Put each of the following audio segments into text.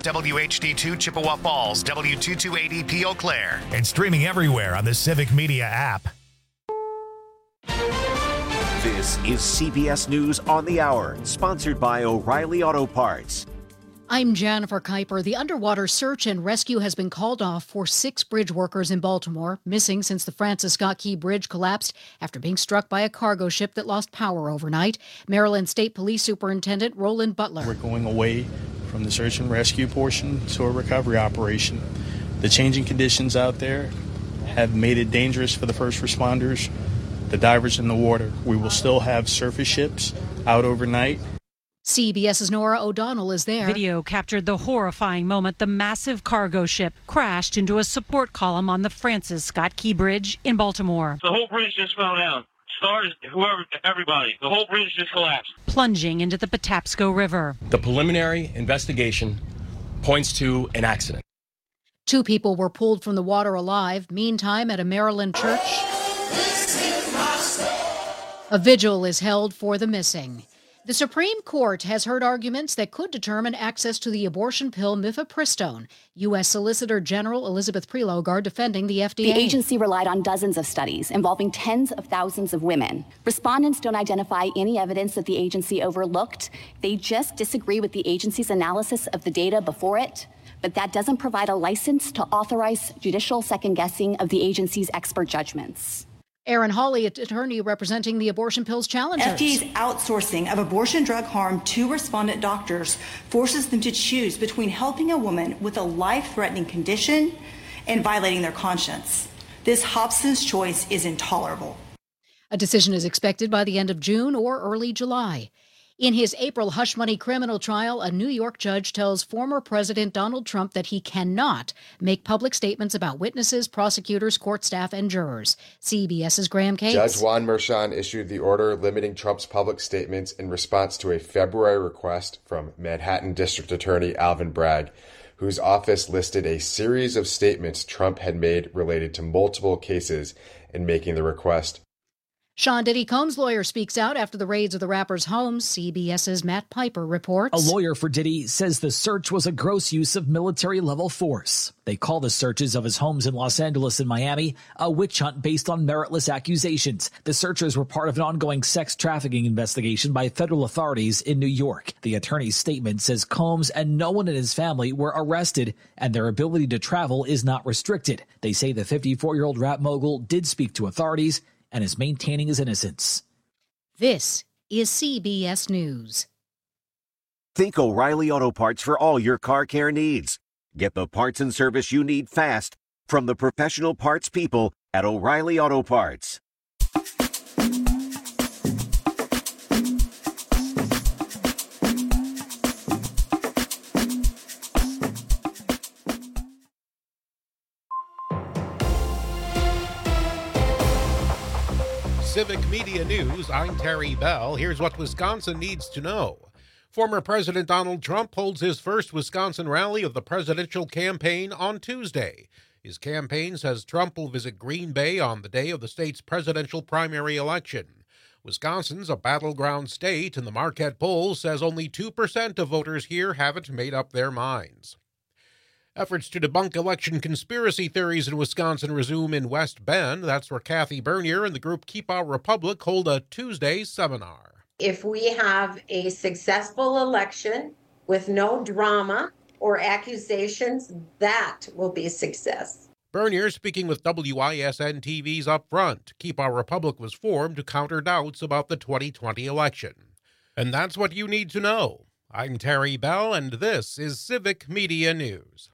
WHD2 Chippewa Falls, W228EP Eau Claire. And streaming everywhere on the Civic Media app. This is CBS News on the Hour, sponsored by O'Reilly Auto Parts. I'm Jennifer Kuiper. The underwater search and rescue has been called off for 6 bridge workers in Baltimore, missing since the Francis Scott Key Bridge collapsed after being struck by a cargo ship that lost power overnight. Maryland State Police Superintendent Roland Butler. We're going away from the search and rescue portion to a recovery operation. The changing conditions out there have made it dangerous for the first responders, the divers in the water. We will still have surface ships out overnight. CBS's Nora O'Donnell is there. Video captured the horrifying moment the massive cargo ship crashed into a support column on the Francis Scott Key Bridge in Baltimore. The whole bridge just fell down. Stars, whoever, everybody. The whole bridge just collapsed. Plunging into the Patapsco River. The preliminary investigation points to an accident. 2 people were pulled from the water alive. Meantime, at a Maryland church, a vigil is held for the missing. The Supreme Court has heard arguments that could determine access to the abortion pill mifepristone. U.S. Solicitor General Elizabeth Prelogar are defending the FDA. The agency relied on dozens of studies involving tens of thousands of women. Respondents don't identify any evidence that the agency overlooked. They just disagree with the agency's analysis of the data before it. But that doesn't provide a license to authorize judicial second-guessing of the agency's expert judgments. Erin Hawley, attorney representing the abortion pill's challengers. FDA's outsourcing of abortion drug harm to respondent doctors forces them to choose between helping a woman with a life-threatening condition and violating their conscience. This Hobson's choice is intolerable. A decision is expected by the end of June or early July. In his April hush money criminal trial, a New York judge tells former President Donald Trump that he cannot make public statements about witnesses, prosecutors, court staff, and jurors. CBS's Graham Cates. Judge Juan Merchan issued the order limiting Trump's public statements in response to a February request from Manhattan District Attorney Alvin Bragg, whose office listed a series of statements Trump had made related to multiple cases in making the request. Sean Diddy Combs' lawyer speaks out after the raids of the rapper's homes. CBS's Matt Piper reports. A lawyer for Diddy says the search was a gross use of military-level force. They call the searches of his homes in Los Angeles and Miami a witch hunt based on meritless accusations. The searches were part of an ongoing sex trafficking investigation by federal authorities in New York. The attorney's statement says Combs and no one in his family were arrested, and their ability to travel is not restricted. They say the 54-year-old rap mogul did speak to authorities and is maintaining his innocence. This is CBS News. Think O'Reilly Auto Parts for all your car care needs. Get the parts and service you need fast from the professional parts people at O'Reilly Auto Parts. Civic Media News, I'm Terry Bell. Here's what Wisconsin needs to know. Former President Donald Trump holds his first Wisconsin rally of the presidential campaign on Tuesday. His campaign says Trump will visit Green Bay on the day of the state's presidential primary election. Wisconsin's a battleground state, and the Marquette poll says only 2% of voters here haven't made up their minds. Efforts to debunk election conspiracy theories in Wisconsin resume in West Bend. That's where Kathy Bernier and the group Keep Our Republic hold a Tuesday seminar. If we have a successful election with no drama or accusations, that will be a success. Bernier speaking with WISN TV's Up Front. Keep Our Republic was formed to counter doubts about the 2020 election. And that's what you need to know. I'm Terry Bell, and this is Civic Media News.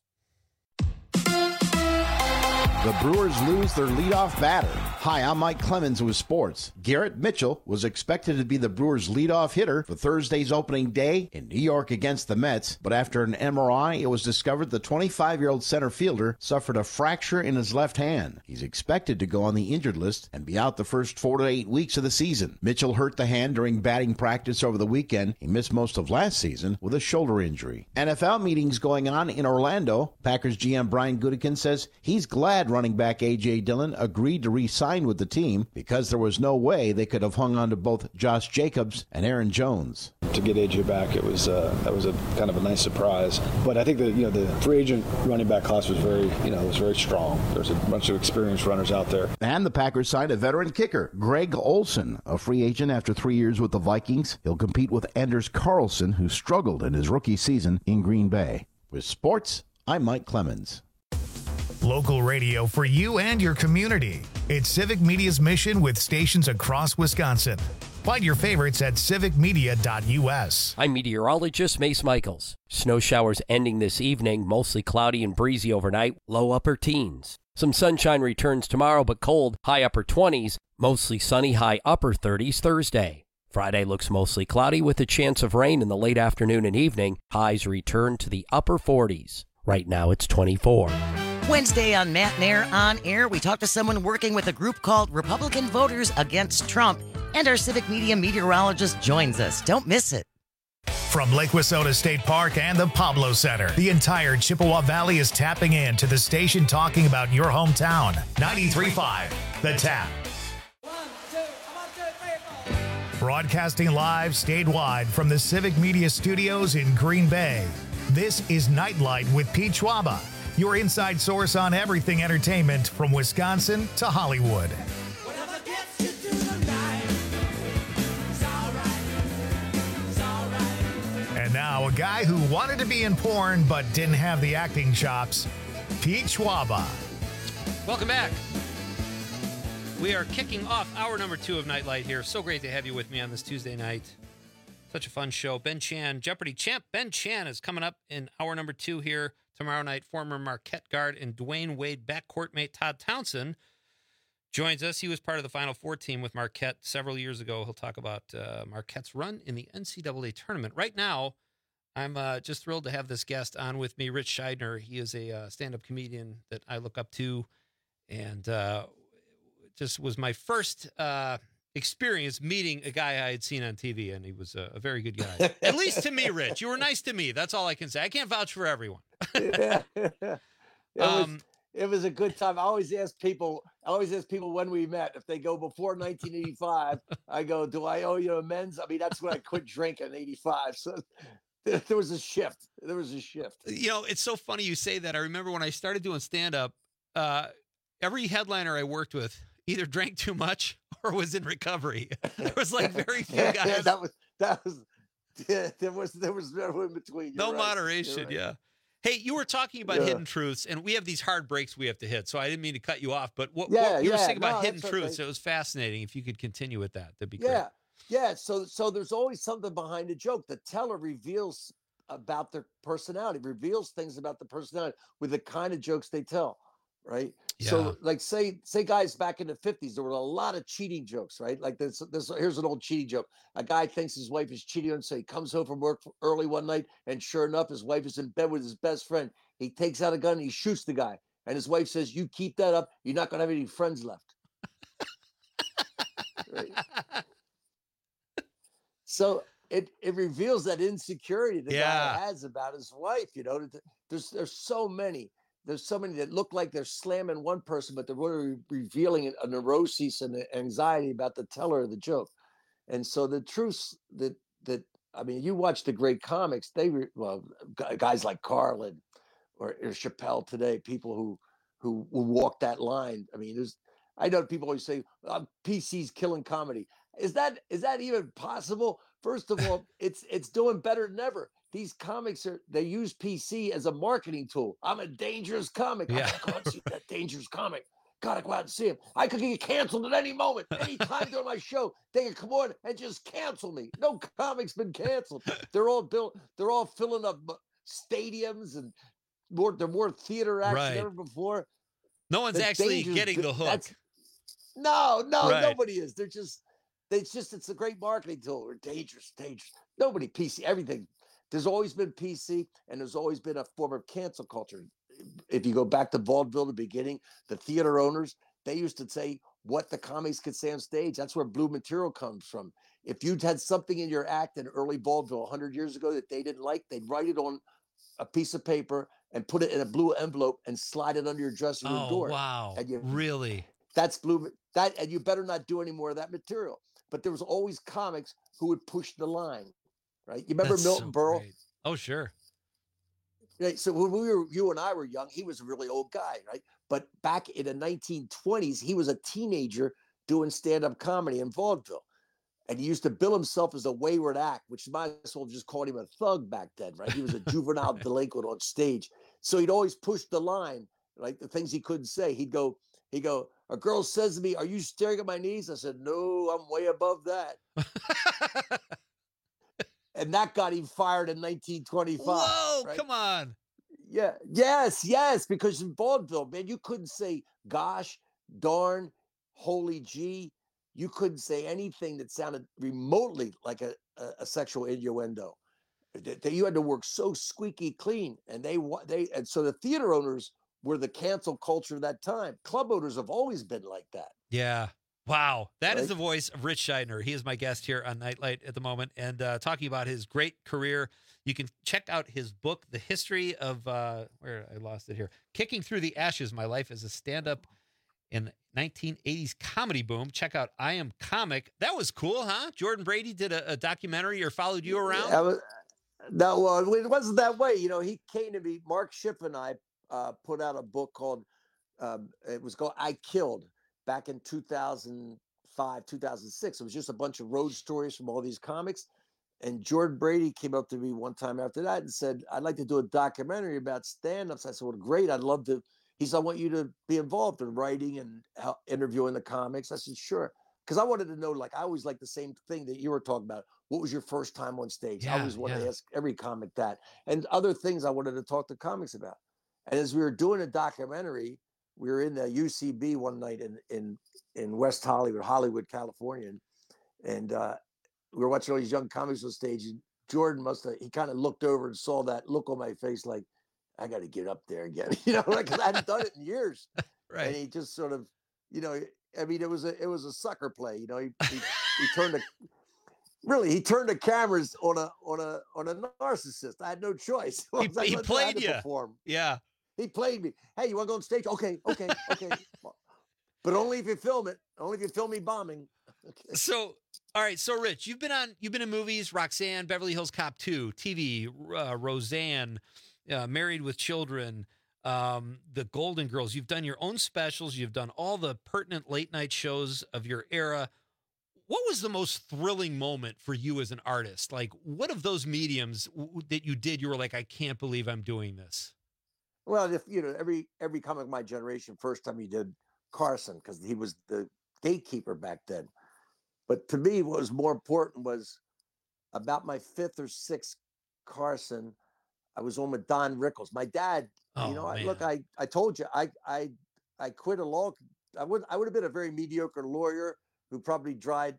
The Brewers lose their leadoff batter. Hi, I'm Mike Clemens with sports. Garrett Mitchell was expected to be the Brewers' leadoff hitter for Thursday's opening day in New York against the Mets, but after an MRI, it was discovered the 25-year-old center fielder suffered a fracture in his left hand. He's expected to go on the injured list and be out the first 4 to 8 weeks of the season. Mitchell hurt the hand during batting practice over the weekend. He missed most of last season with a shoulder injury. NFL meetings going on in Orlando. Packers GM Brian Gutekunst says he's glad running back A.J. Dillon agreed to re-sign signed with the team because there was no way they could have hung on to both Josh Jacobs and Aaron Jones. To get AJ back, that was a kind of a nice surprise. But I think that the free agent running back class was very strong. There's a bunch of experienced runners out there. And the Packers signed a veteran kicker, Greg Olsen, a free agent after 3 years with the Vikings. He'll compete with Anders Carlson, who struggled in his rookie season in Green Bay. With sports, I'm Mike Clemens. Local radio for you and your community. It's Civic Media's mission with stations across Wisconsin. Find your favorites at civicmedia.us. I'm meteorologist Mace Michaels. Snow showers ending this evening, mostly cloudy and breezy overnight, low upper teens. Some sunshine returns tomorrow, but cold, high upper 20s, mostly sunny, high upper 30s Thursday. Friday looks mostly cloudy with a chance of rain in the late afternoon and evening. Highs return to the upper 40s. Right now it's 24. Wednesday on Matt Nair On Air, we talked to someone working with a group called Republican Voters Against Trump, and our Civic Media meteorologist joins us. Don't miss it. From Lake Wissota State Park and the Pablo Center, the entire Chippewa Valley is tapping in to the station talking about your hometown. 93.5, The Tap. Broadcasting live statewide from the Civic Media Studios in Green Bay. This is Nightlight with Pete Schwaba, your inside source on everything entertainment from Wisconsin to Hollywood. And now, a guy who wanted to be in porn but didn't have the acting chops, Pete Schwaba. Welcome back. We are kicking off hour number 2 of Nightlight here. So great to have you with me on this Tuesday night. Such a fun show. Ben Chan, Jeopardy champ Ben Chan is coming up in hour number 2 here tomorrow night. Former Marquette guard and Dwayne Wade backcourt mate Todd Townsend joins us. He was part of the Final Four team with Marquette several years ago. He'll talk about Marquette's run in the NCAA tournament. Right now, I'm just thrilled to have this guest on with me, Rich Scheidner. He is a stand-up comedian that I look up to, and just was my first experience meeting a guy I had seen on TV, and he was a very good guy. At least to me, Rich. You were nice to me. That's all I can say. I can't vouch for everyone. It was a good time. I always ask people when we met. If they go before 1985, I go, do I owe you amends? I mean, that's when I quit drinking in 85. So there was a shift. You know, it's so funny you say that. I remember when I started doing stand-up, every headliner I worked with either drank too much or was in recovery. There was like very few guys. There was no in between. No moderation. Yeah. Hey, you were talking about hidden truths, and we have these hard breaks we have to hit. So I didn't mean to cut you off, but what you were saying about hidden truths, it was fascinating. If you could continue with that, that'd be great. Yeah. So there's always something behind the joke. The teller reveals about their personality, reveals things about the personality with the kind of jokes they tell. Right. Yeah. So like say guys back in the 50s, there were a lot of cheating jokes, right? Like this here's an old cheating joke. A guy thinks his wife is cheating on him, so he comes home from work early one night, and sure enough, his wife is in bed with his best friend. He takes out a gun and he shoots the guy. And his wife says, "You keep that up, you're not gonna have any friends left." Right? So it reveals that insecurity the guy has about his wife. You know, there's so many. There's so many that look like they're slamming one person, but they're really revealing a neurosis and anxiety about the teller of the joke. And so the truths that I mean, you watch the great comics, guys like Carlin or Chappelle today, people who walk that line. I mean, I know people always say PC's killing comedy. Is that even possible? First of all, it's doing better than ever. These comics they use PC as a marketing tool. I'm a dangerous comic. I gotta go out and see that dangerous comic. Gotta go out and see him. I could get canceled at any moment, any time during my show. They could come on and just cancel me. No comic's been canceled. They're all filling up stadiums and they're more theater acts than ever before. No one's actually getting the hook. No, nobody is. It's a great marketing tool. We're dangerous. Nobody PC, everything. There's always been PC, and there's always been a form of cancel culture. If you go back to vaudeville, the beginning, the theater owners, they used to say what the comics could say on stage. That's where blue material comes from. If you'd had something in your act in early vaudeville 100 years ago that they didn't like, they'd write it on a piece of paper and put it in a blue envelope and slide it under your dressing room door. Oh, wow. Really? That's blue and you better not do any more of that material. But there was always comics who would push the line, right? You remember Milton Berle? Great. Oh, sure. Right. So when you and I were young, he was a really old guy, right? But back in the 1920s, he was a teenager doing stand-up comedy in vaudeville. And he used to bill himself as a wayward act, which might as well have just called him a thug back then, right? He was a juvenile delinquent on stage. So he'd always push the line, like the things he couldn't say. He'd go, a girl says to me, "Are you staring at my knees?" I said, "No, I'm way above that." And that got him fired in 1925. Whoa, right? Come on. Yeah. Yes. Because in vaudeville, man, you couldn't say gosh, darn, holy gee. You couldn't say anything that sounded remotely like a sexual innuendo. You had to work so squeaky clean. And and so the theater owners were the cancel culture of that time. Club owners have always been like that. Yeah. Wow. That is the voice of Rich Scheidner. He is my guest here on Nightlight at the moment. And talking about his great career, you can check out his book, The History of, where I lost it here, Kicking Through the Ashes, My Life as a Stand-Up in 1980s Comedy Boom. Check out I Am Comic. That was cool, huh? Jordan Brady did a documentary or followed you around? No, it wasn't that way. You know, he came to me, Mark Schiff and I put out a book called, it was called I Killed, back in 2005, 2006. It was just a bunch of road stories from all these comics. And Jordan Brady came up to me one time after that and said, "I'd like to do a documentary about stand-ups." I said, "Well, great. I'd love to." He said, "I want you to be involved in writing and interviewing the comics." I said, "Sure." Because I wanted to know, like, I always like the same thing that you were talking about. What was your first time on stage? I always want to ask every comic that. And other things I wanted to talk to comics about. And as we were doing a documentary, we were in the UCB one night in West Hollywood, California. And we were watching all these young comics on stage. And Jordan he kind of looked over and saw that look on my face, like, I got to get up there again. You know, like, 'cause I hadn't done it in years. Right. And he just sort of, you know, I mean, it was a sucker play. You know, he turned the cameras on a narcissist. I had no choice. He played you. Perform. Yeah. He played me. "Hey, you want to go on stage?" Okay. But only if you film it. Only if you film me bombing. Okay. So, all right. So, Rich, you've been in movies, Roxanne, Beverly Hills Cop 2, TV, Roseanne, Married with Children, The Golden Girls. You've done your own specials. You've done all the pertinent late night shows of your era. What was the most thrilling moment for you as an artist? Like, what of those mediums that you did, you were like, I can't believe I'm doing this? Well, if you know, every comic of my generation, first time he did Carson, because he was the gatekeeper back then. But to me, what was more important was about my fifth or sixth Carson, I was on with Don Rickles. My dad, look, I told you, I quit a law. I would have been a very mediocre lawyer who probably tried,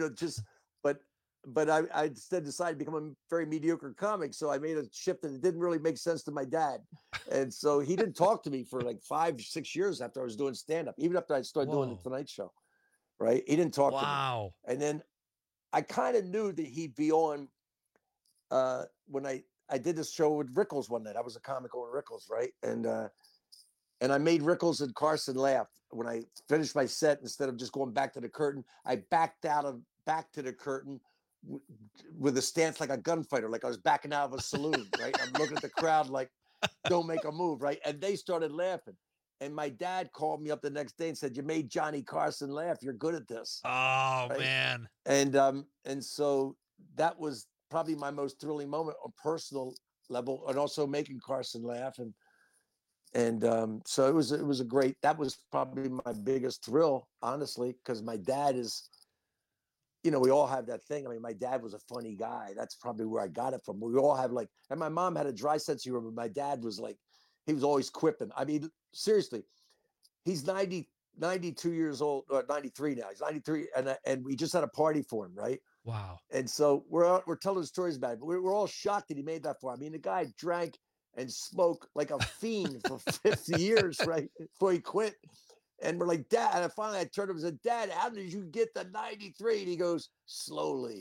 but I instead decided to become a very mediocre comic. So I made a shift that didn't really make sense to my dad. And so he didn't talk to me for like 5-6 years after I was doing stand-up, even after I started doing the Tonight Show, right? He didn't talk to me. Wow. And then I kind of knew that he'd be on when I did this show with Rickles one night. I was a comic on Rickles, right? And I made Rickles and Carson laugh. When I finished my set, instead of just going back to the curtain, I backed back to the curtain with a stance like a gunfighter, like I was backing out of a saloon, right? I'm looking at the crowd like, don't make a move, right? And they started laughing. And my dad called me up the next day and said, "You made Johnny Carson laugh. You're good at this." Oh, right? man. And so that was probably my most thrilling moment on personal level, and also making Carson laugh. And so it was a great, that was probably my biggest thrill, honestly, because my dad is, we all have that thing. I mean, my dad was a funny guy. That's probably where I got it from. We all have and my mom had a dry sense of humor, but my dad was he was always quipping. I mean, seriously, he's 92 years old, or 93 now. He's 93, and we just had a party for him, right? Wow. And so we're telling stories about it, but we're all shocked that he made that far. I mean, the guy drank and smoked like a fiend for 50 years, right? Before he quit. And we're like, "Dad," and finally I turned to him and said, "Dad, how did you get the 93? And he goes, "Slowly."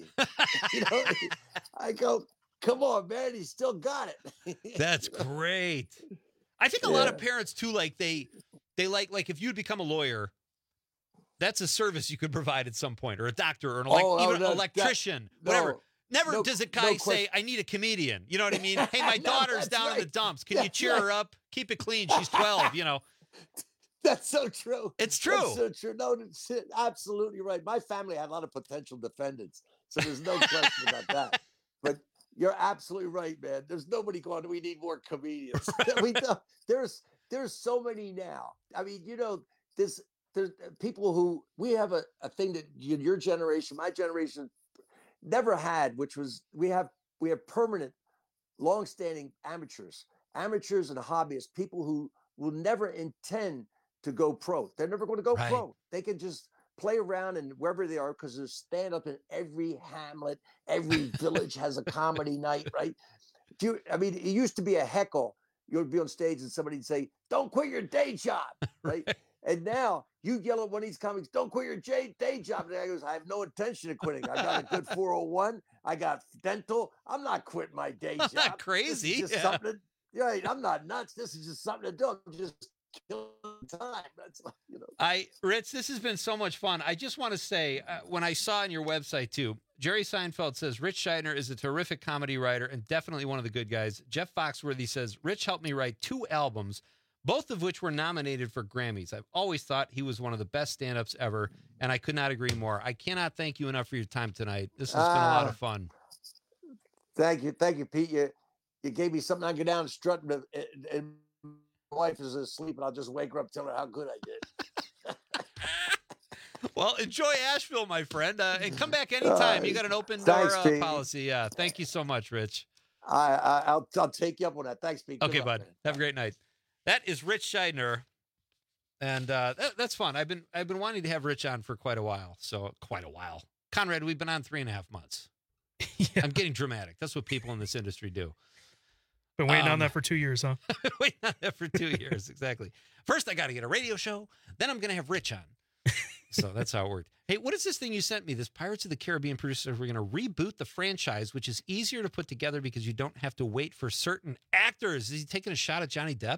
I go, "Come on, man, he still got it." That's great. I think a lot of parents too, they like if you'd become a lawyer, That's a service you could provide at some point, or a doctor, or an electrician, whatever. Never does a guy say, I need a comedian. You know what I mean? Hey, my daughter's down in the dumps. Can you cheer her up? Keep it clean. She's 12, That's so true. It's true. That's so true. No, it's absolutely right. My family had a lot of potential defendants, so there's no question about that. But you're absolutely right, man. There's nobody going, we need more comedians. Right. There's so many now. I mean, there's people who, we have a thing that your generation, my generation, never had, which was we have permanent, long-standing amateurs and hobbyists, people who will never intend to go pro. They're never going to go pro. They can just play around and wherever they are, because there's stand-up in every hamlet, every village has a comedy night, right? It used to be a heckle. You would be on stage and somebody'd say, "Don't quit your day job," right? And now you yell at one of these comics, "Don't quit your day job." And the guy goes, "I have no intention of quitting. I got a good 401. I got dental. I'm not quitting my day job." Not crazy. This is just something I'm not nuts. This is just something to do. I'm just killing time. That's Rich, this has been so much fun. I just want to say, when I saw on your website too, Jerry Seinfeld says Rich Scheidner is a terrific comedy writer and definitely one of the good guys. Jeff Foxworthy says Rich helped me write 2 albums, both of which were nominated for Grammys. I've always thought he was one of the best stand-ups ever, and I could not agree more. I cannot thank you enough for your time tonight. This has been a lot of fun. Thank you, Pete. You gave me something I can go down and strut, and my wife is asleep, and I'll just wake her up, tell her how good I did. Well, enjoy Asheville, my friend, and come back anytime. You got an open door policy. Yeah, thank you so much, Rich. I'll take you up on that. Thanks, Pete. Okay, bud. Man. Have a great night. That is Rich Scheidner, and that's fun. I've been wanting to have Rich on for quite a while. Conrad, we've been on 3.5 months. Yeah. I'm getting dramatic. That's what people in this industry do. Been waiting on that for 2 years, huh? Waiting on that for 2 years, exactly. First, I got to get a radio show. Then I'm going to have Rich on. So that's how it worked. Hey, what is this thing you sent me? This Pirates of the Caribbean producer, we're going to reboot the franchise, which is easier to put together because you don't have to wait for certain actors. Is he taking a shot at Johnny Depp?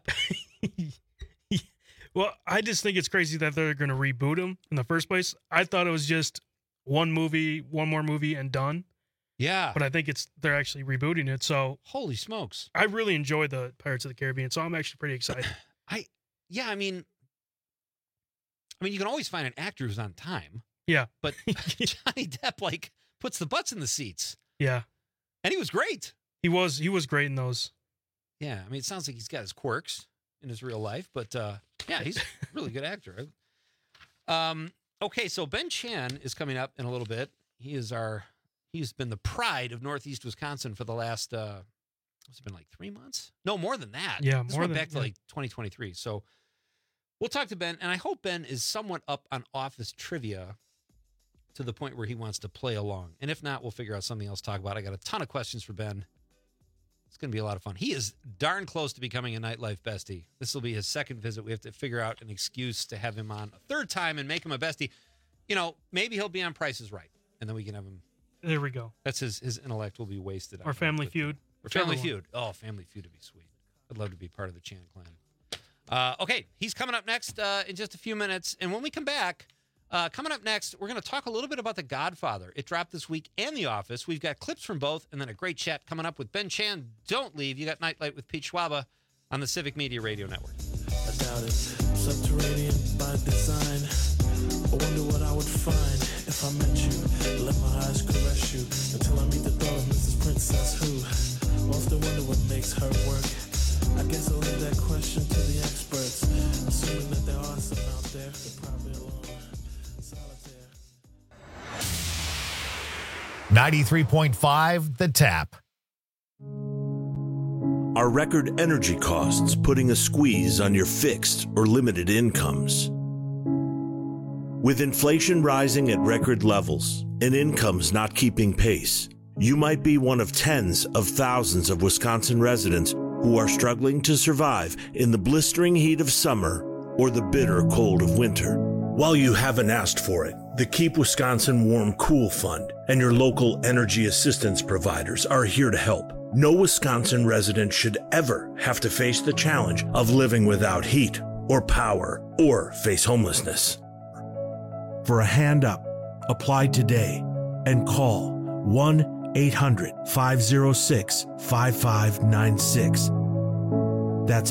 Well, I just think it's crazy that they're going to reboot him in the first place. I thought it was just one more movie and done. Yeah. But I think they're actually rebooting it. So holy smokes. I really enjoyed the Pirates of the Caribbean, so I'm actually pretty excited. I mean, you can always find an actor who's on time. Yeah. But Johnny Depp puts the butts in the seats. Yeah. And he was great. He was great in those. Yeah. It sounds like he's got his quirks in his real life, but yeah, he's a really good actor. Okay, so Ben Chan is coming up in a little bit. He's been the pride of Northeast Wisconsin for the last what's it been, 3 months? No, more than that. Yeah, this went back to 2023. So we'll talk to Ben, and I hope Ben is somewhat up on Office trivia to the point where he wants to play along. And if not, we'll figure out something else to talk about. I got a ton of questions for Ben. It's going to be a lot of fun. He is darn close to becoming a Nightlife bestie. This will be his second visit. We have to figure out an excuse to have him on a third time and make him a bestie. Maybe he'll be on Price is Right, and then we can have him. There we go. That's his intellect will be wasted. Or Family Feud. Or Family Feud. Oh, Family Feud would be sweet. I'd love to be part of the Chan clan. Okay, he's coming up next in just a few minutes. And when we come back, coming up next, we're going to talk a little bit about The Godfather. It dropped this week and The Office. We've got clips from both and then a great chat coming up with Ben Chan. Don't leave. You got Nightlight with Pete Schwaba on the Civic Media Radio Network. I doubt it. Subterranean by design. I wonder what I would find if I met you. Let my eyes caress you until I meet the thought of Mrs. Princess who often wonder what makes her work. I guess I'll leave that question to the experts. Assuming that there are some out there, they're probably alone. Solitaire. 93.5 The Tap. Are record energy costs putting a squeeze on your fixed or limited incomes? With inflation rising at record levels and incomes not keeping pace, you might be one of tens of thousands of Wisconsin residents who are struggling to survive in the blistering heat of summer or the bitter cold of winter. While you haven't asked for it, the Keep Wisconsin Warm Cool Fund and your local energy assistance providers are here to help. No Wisconsin resident should ever have to face the challenge of living without heat or power or face homelessness. for a hand up. Apply today and call 1-800-506-5596. That's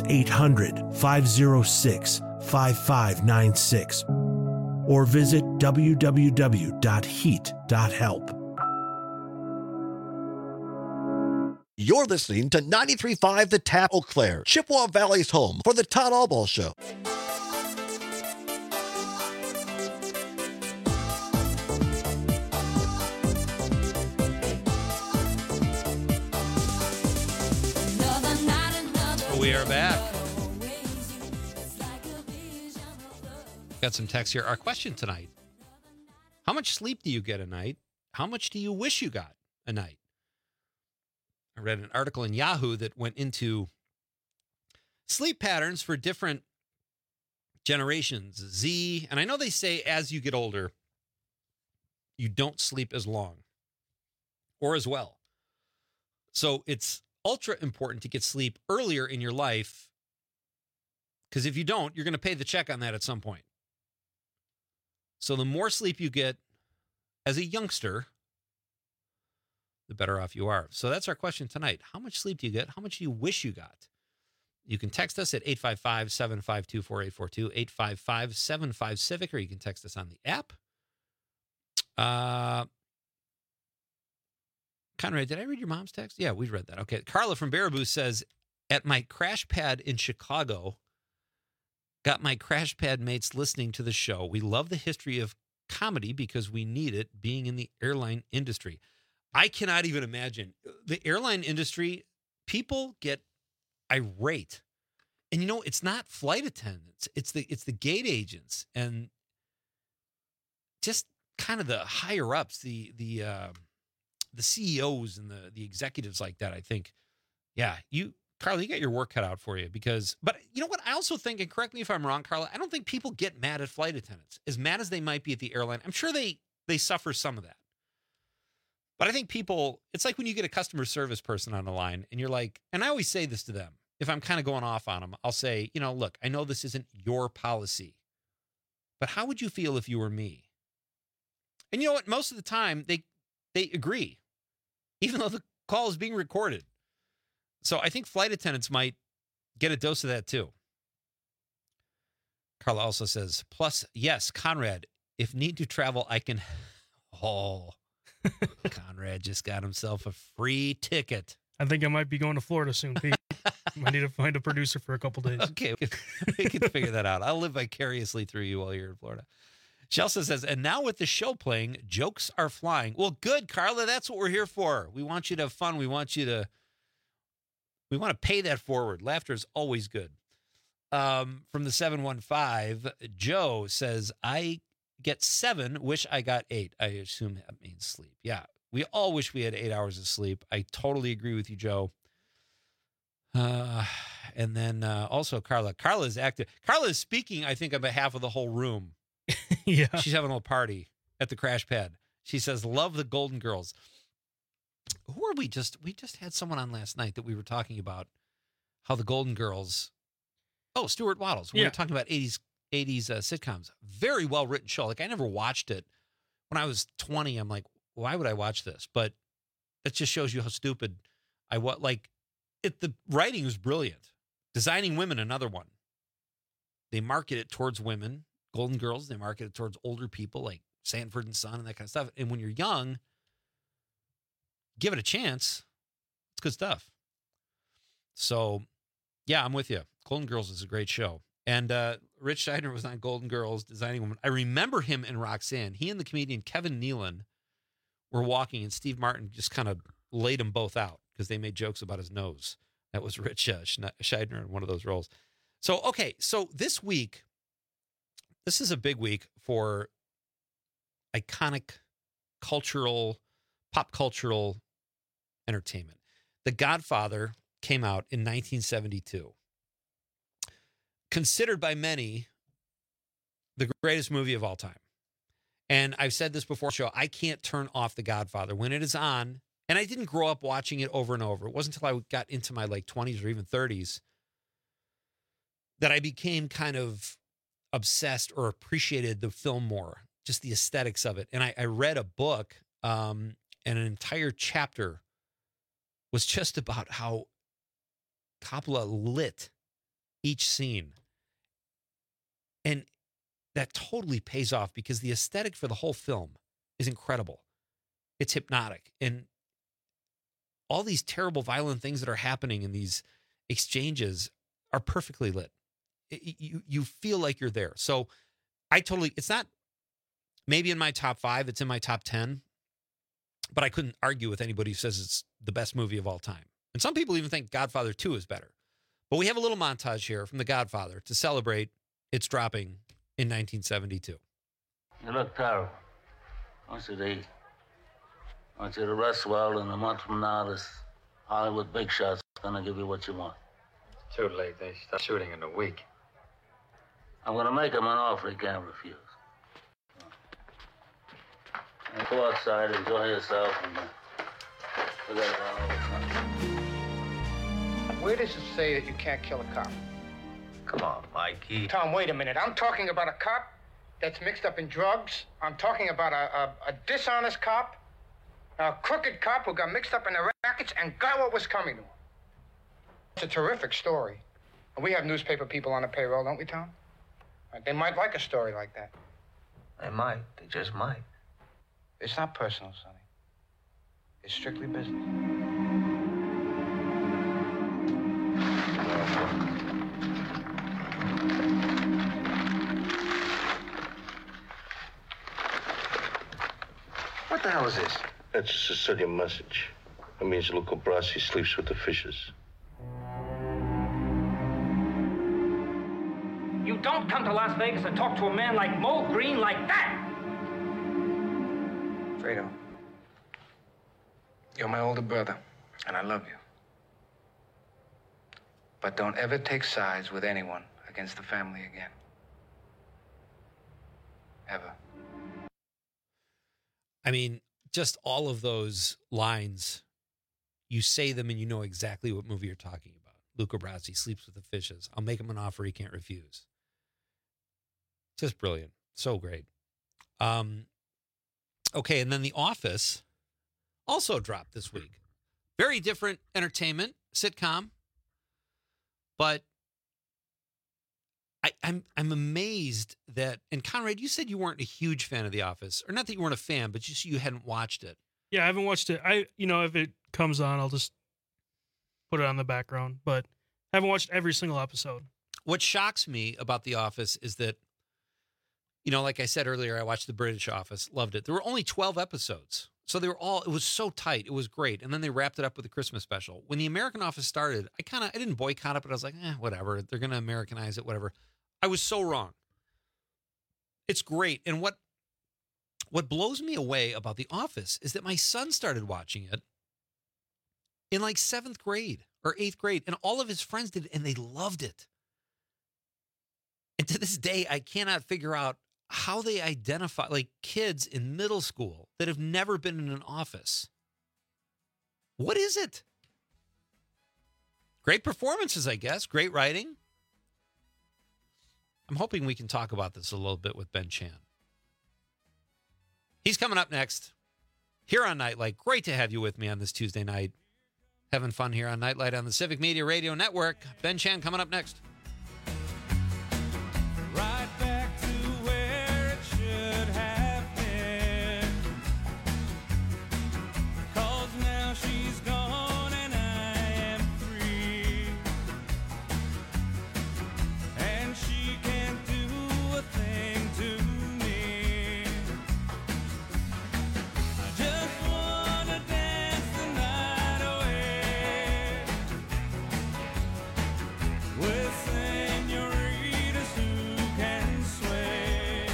800-506-5596. Or visit www.heat.help. You're listening to 93.5 The Tap, Eau Claire, Chippewa Valley's home for the Todd Albaugh Show. We are back. Got some text here. Our question tonight: how much sleep do you get a night? How much do you wish you got a night? I read an article in Yahoo that went into sleep patterns for different generations, Z. And I know they say as you get older, you don't sleep as long or as well. So it's ultra important to get sleep earlier in your life, because if you don't, you're going to pay the check on that at some point. So the more sleep you get as a youngster, the better off you are. So that's our question tonight. How much sleep do you get? How much do you wish you got? You can text us at 855-752-4842, 855-75-CIVIC, or you can text us on the app. Conrad, did I read your mom's text? Yeah, we read that. Okay. Carla from Baraboo says, at my crash pad in Chicago, got my crash pad mates listening to the show. We love the history of comedy because we need it, being in the airline industry. I cannot even imagine. The airline industry, people get irate. And you know, it's not flight attendants. It's the gate agents and just kind of the higher ups, the CEOs and the executives like that. I think, yeah, Carla, you got your work cut out for you but you know what? I also think, and correct me if I'm wrong, Carla, I don't think people get mad at flight attendants as mad as they might be at the airline. I'm sure they suffer some of that. But I think people, it's like when you get a customer service person on the line and you're like, and I always say this to them, if I'm kind of going off on them, I'll say, you know, look, I know this isn't your policy, but how would you feel if you were me? And you know what? Most of the time they agree, even though the call is being recorded. So I think flight attendants might get a dose of that too. Carla also says, plus, yes, Conrad, if need to travel, I can. Oh, Conrad just got himself a free ticket. I think I might be going to Florida soon, Pete. I need to find a producer for a couple days. Okay, we can figure that out. I'll live vicariously through you while you're in Florida. Chelsea says, and now with the show playing, jokes are flying. Well, good, Carla. That's what we're here for. We want you to have fun. We want to pay that forward. Laughter is always good. From the 715, Joe says, I get 7, wish I got 8. I assume that means sleep. Yeah, we all wish we had 8 hours of sleep. I totally agree with you, Joe. And then also Carla. Carla is active. Carla is speaking, I think, on behalf of the whole room. Yeah. She's having a little party at the crash pad. She says, love the Golden Girls. Who are we just had someone on last night that we were talking about how the Golden Girls. Oh, Stuart Wattles. We were talking about 80s sitcoms. Very well written show. Like, I never watched it. When I was 20, I'm like, why would I watch this? But that just shows you how stupid I was. Like, the writing was brilliant. Designing Women, another one. They market it towards women. Golden Girls, they market it towards older people like Sanford and Son and that kind of stuff. And when you're young, give it a chance. It's good stuff. So, yeah, I'm with you. Golden Girls is a great show. And Rich Scheidner was on Golden Girls, Designing Women. I remember him in Roxanne. He and the comedian Kevin Nealon were walking, and Steve Martin just kind of laid them both out because they made jokes about his nose. That was Rich Scheidner in one of those roles. So, okay, so this week, this is a big week for iconic pop cultural entertainment. The Godfather came out in 1972. Considered by many the greatest movie of all time. And I've said this before, show, I can't turn off The Godfather when it is on. And I didn't grow up watching it over and over. It wasn't until I got into my 20s or even 30s that I became kind of obsessed or appreciated the film more. just the aesthetics of it. And I read a book, and an entire chapter was just about how Coppola lit each scene. And that totally pays off because the aesthetic for the whole film is incredible. It's hypnotic. And all these terrible, violent things that are happening in these exchanges are perfectly lit. You feel like you're there. So it's not maybe in my top 5, it's in my top 10, but I couldn't argue with anybody who says it's the best movie of all time. And some people even think Godfather 2 is better. But we have a little montage here from The Godfather to celebrate its dropping in 1972. You look terrible. I want you to eat. I want you to rest well, and a month from now, this Hollywood big shot's gonna give you what you want. Too late. They start shooting in a week. I'm gonna make him an offer he can't refuse. And go outside, enjoy yourself, and forget about all the time. Where does it say that you can't kill a cop? Come on, Mikey. Tom, wait a minute. I'm talking about a cop that's mixed up in drugs. I'm talking about a dishonest cop, a crooked cop who got mixed up in the rackets and got what was coming to him. It's a terrific story. And we have newspaper people on the payroll, don't we, Tom? They might like a story like that. They might. They just might. It's not personal, Sonny. It's strictly business. What the hell is this? That's a Sicilian message. It means Luca Brasi sleeps with the fishes. You don't come to Las Vegas and talk to a man like Mo Green like that! Fredo, you're my older brother, and I love you. But don't ever take sides with anyone against the family again. Ever. I mean, just all of those lines, you say them and you know exactly what movie you're talking about. Luca Brasi sleeps with the fishes. I'll make him an offer he can't refuse. Just brilliant. So great. Okay, and then The Office also dropped this week. Very different entertainment, sitcom. But I'm amazed that, and Conrad, you said you weren't a huge fan of The Office, or not that you weren't a fan, but just you hadn't watched it. Yeah, I haven't watched it. If it comes on, I'll just put it on the background, but I haven't watched every single episode. What shocks me about The Office is that, like I said earlier, I watched The British Office, loved it. There were only 12 episodes. So it was so tight. It was great. And then they wrapped it up with a Christmas special. When The American Office started, I didn't boycott it, but I was like, whatever. They're going to Americanize it, whatever. I was so wrong. It's great. And what blows me away about The Office is that my son started watching it in like 7th grade or 8th grade, and all of his friends did, and they loved it. And to this day, I cannot figure out how they identify, like kids in middle school that have never been in an office. What is it? Great performances, I guess. Great writing. I'm hoping we can talk about this a little bit with Ben Chan. He's coming up next here on Nightlight. Great to have you with me on this Tuesday night. Having fun here on Nightlight on the Civic Media Radio Network. Ben Chan coming up next. Right back to where it should have been. 'Cause now she's gone and I am free. And she can't do a thing to me. I just wanna dance the night away with senoritas who can sway.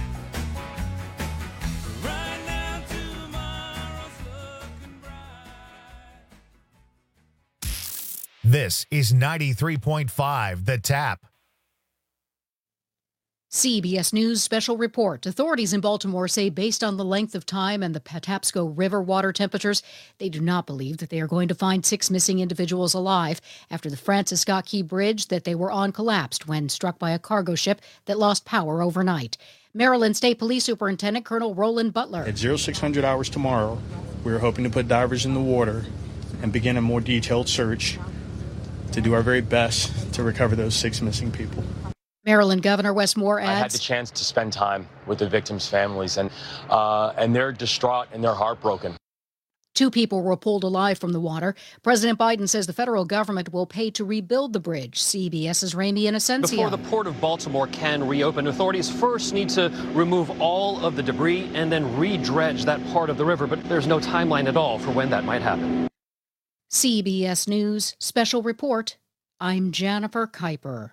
Right now tomorrow's looking bright. This is 93.5 The Tap. CBS News special report. Authorities in Baltimore say based on the length of time and the Patapsco River water temperatures, they do not believe that they are going to find 6 missing individuals alive after the Francis Scott Key Bridge that they were on collapsed when struck by a cargo ship that lost power overnight. Maryland State Police Superintendent Colonel Roland Butler. At 0600 hours tomorrow, we're hoping to put divers in the water and begin a more detailed search to do our very best to recover those 6 missing people. Maryland Governor Wes Moore adds, I had the chance to spend time with the victims' families, and they're distraught and they're heartbroken. 2 people were pulled alive from the water. President Biden says the federal government will pay to rebuild the bridge. CBS's Ramy Inocencio. Before the Port of Baltimore can reopen, authorities first need to remove all of the debris and then re-dredge that part of the river, but there's no timeline at all for when that might happen. CBS News Special Report. I'm Jennifer Kuiper.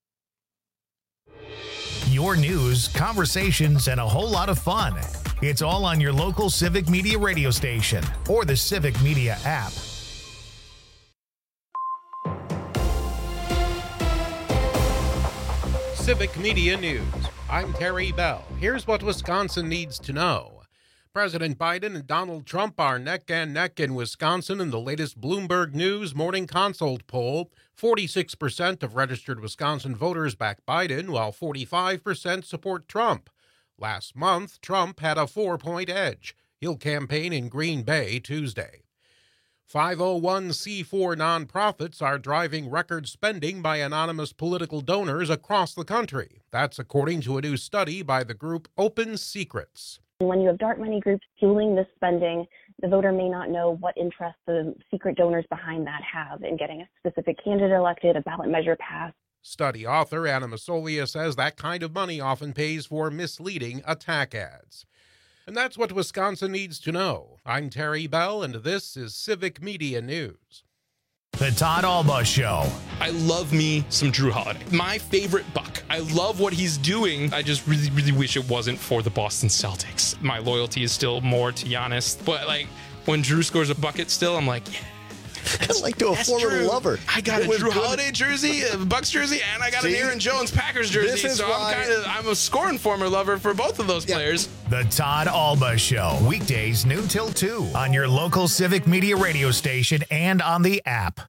Your news, conversations, and a whole lot of fun. It's all on your local Civic Media radio station or the Civic Media app. Civic Media News. I'm Terry Bell. Here's what Wisconsin needs to know. President Biden and Donald Trump are neck and neck in Wisconsin in the latest Bloomberg News Morning Consult poll. 46% of registered Wisconsin voters back Biden, while 45% support Trump. Last month, Trump had a 4-point edge. He'll campaign in Green Bay Tuesday. 501c4 nonprofits are driving record spending by anonymous political donors across the country. That's according to a new study by the group Open Secrets. When you have dark money groups fueling this spending, the voter may not know what interest the secret donors behind that have in getting a specific candidate elected, a ballot measure passed. Study author Anna Masolia says that kind of money often pays for misleading attack ads. And that's what Wisconsin needs to know. I'm Terry Bell, and this is Civic Media News. The Todd Alba Show. I love me some Drew Holiday. My favorite Buck. I love what he's doing. I just really, really wish it wasn't for the Boston Celtics. My loyalty is still more to Giannis. But, like, when Drew scores a bucket still, I'm like, yeah. Kind of like to a former lover. I got a Drew Holiday jersey, a Bucks jersey, and I got an Aaron Jones Packers jersey. So I'm a scoring former lover for both of those players. The Todd Alba Show. Weekdays noon till 2 on your local Civic Media radio station and on the app.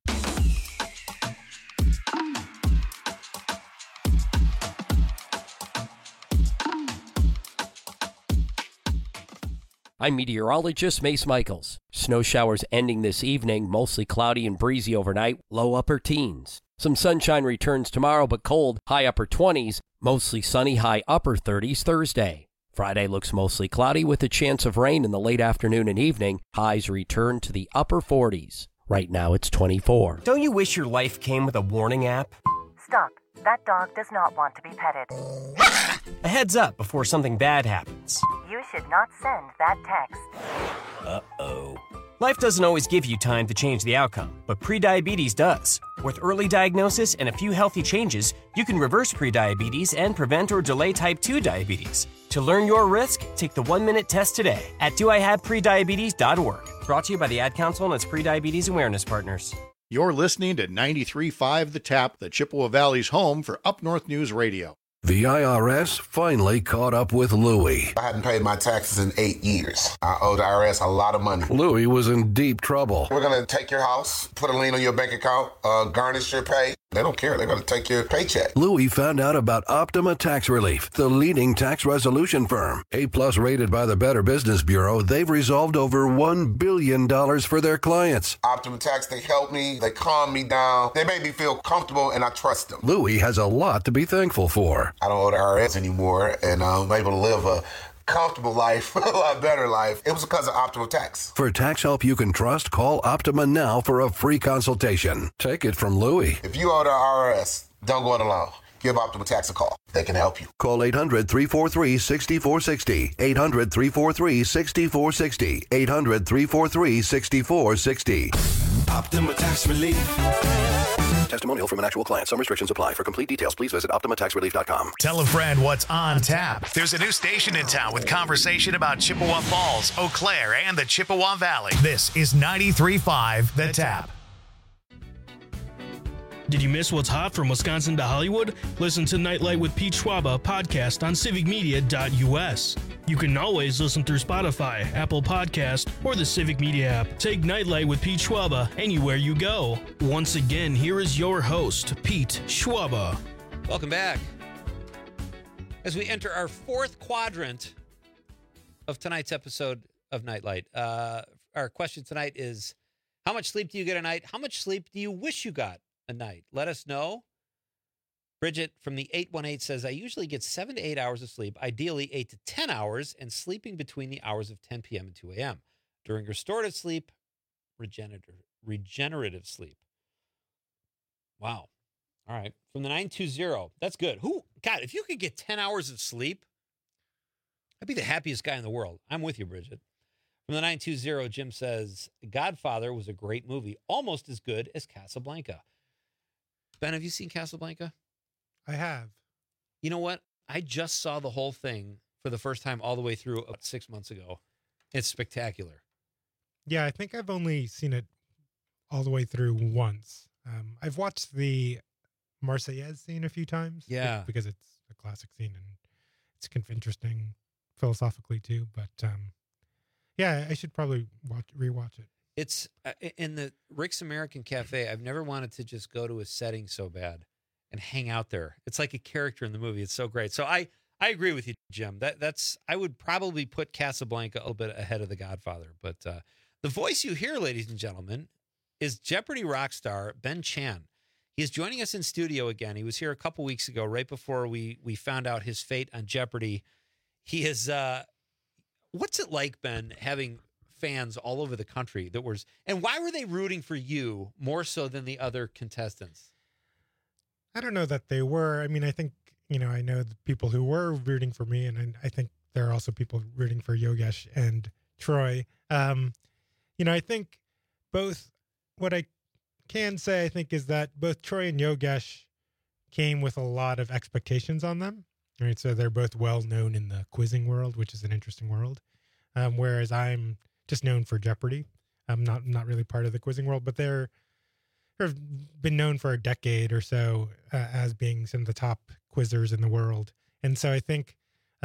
I'm meteorologist Mace Michaels. Snow showers ending this evening, mostly cloudy and breezy overnight, low upper teens. Some sunshine returns tomorrow, but cold, high upper 20s, mostly sunny, high upper 30s Thursday. Friday looks mostly cloudy with a chance of rain in the late afternoon and evening. Highs return to the upper 40s. Right now it's 24. Don't you wish your life came with a warning app? Stop. That dog does not want to be petted. A heads up before something bad happens. You should not send that text. Uh-oh. Life doesn't always give you time to change the outcome, but prediabetes does. With early diagnosis and a few healthy changes, you can reverse prediabetes and prevent or delay type 2 diabetes. To learn your risk, take the 1-minute test today at doihaveprediabetes.org. Brought to you by the Ad Council and its prediabetes awareness partners. You're listening to 93.5 The Tap, the Chippewa Valley's home for Up North News Radio. The IRS finally caught up with Louie. I hadn't paid my taxes in 8 years. I owed the IRS a lot of money. Louie was in deep trouble. We're going to take your house, put a lien on your bank account, garnish your pay. They don't care. They're going to take your paycheck. Louie found out about Optima Tax Relief, the leading tax resolution firm. A-plus rated by the Better Business Bureau, they've resolved over $1 billion for their clients. Optima Tax, they help me. They calm me down. They make me feel comfortable, and I trust them. Louie has a lot to be thankful for. I don't owe the IRS anymore, and I'm able to live a comfortable life, a lot better life. It was because of Optima Tax. For tax help you can trust, call Optima now for a free consultation. Take it from Louie. If you owe the IRS, don't go it alone. Give Optima Tax a call. They can help you. Call 800-343-6460. 800-343-6460. 800-343-6460. Optima Tax Relief. Testimonial from an actual client. Some restrictions apply. For complete details, please visit OptimaTaxRelief.com. Tell a friend what's on tap. There's a new station in town with conversation about Chippewa Falls, Eau Claire, and the Chippewa Valley. This is 93.5 The Tap. Did you miss what's hot from Wisconsin to Hollywood? Listen to Nightlight with Pete Schwaba podcast on civicmedia.us. You can always listen through Spotify, Apple Podcast, or the Civic Media app. Take Nightlight with Pete Schwaba anywhere you go. Once again, here is your host, Pete Schwaba. Welcome back. As we enter our fourth quadrant of tonight's episode of Nightlight, our question tonight is, how much sleep do you get a night? How much sleep do you wish you got a night? Let us know. Bridget from the 818 says, I usually get 7 to 8 hours of sleep, ideally 8 to 10 hours, and sleeping between the hours of 10 p.m. and 2 a.m. During restorative sleep, regenerative sleep. Wow. All right. From the 920, that's good. God, if you could get 10 hours of sleep, I'd be the happiest guy in the world. I'm with you, Bridget. From the 920, Jim says, Godfather was a great movie, almost as good as Casablanca. Ben, have you seen Casablanca? I have. You know what? I just saw the whole thing for the first time all the way through about 6 months ago. It's spectacular. Yeah, I think I've only seen it all the way through once. I've watched the Marseillaise scene a few times. Yeah. Because it's a classic scene and it's kind of interesting philosophically too. But yeah, I should probably rewatch it. It's in the Rick's American Cafe. I've never wanted to just go to a setting so bad and hang out there. It's like a character in the movie. It's so great. So I agree with you, Jim. That's I would probably put Casablanca a little bit ahead of The Godfather. But the voice you hear, ladies and gentlemen, is Jeopardy rock star Ben Chan. He is joining us in studio again. He was here a couple weeks ago, right before we found out his fate on Jeopardy. He is, what's it like, Ben, having fans all over the country and why were they rooting for you more so than the other contestants? I don't know that they were. I mean, I think, I know the people who were rooting for me, and I think there are also people rooting for Yogesh and Troy. I think both, what I can say, I think, is that both Troy and Yogesh came with a lot of expectations on them, right? So they're both well known in the quizzing world, which is an interesting world. Whereas I'm just known for Jeopardy. I'm not really part of the quizzing world, but they've been known for a decade or so as being some of the top quizzers in the world. And so I think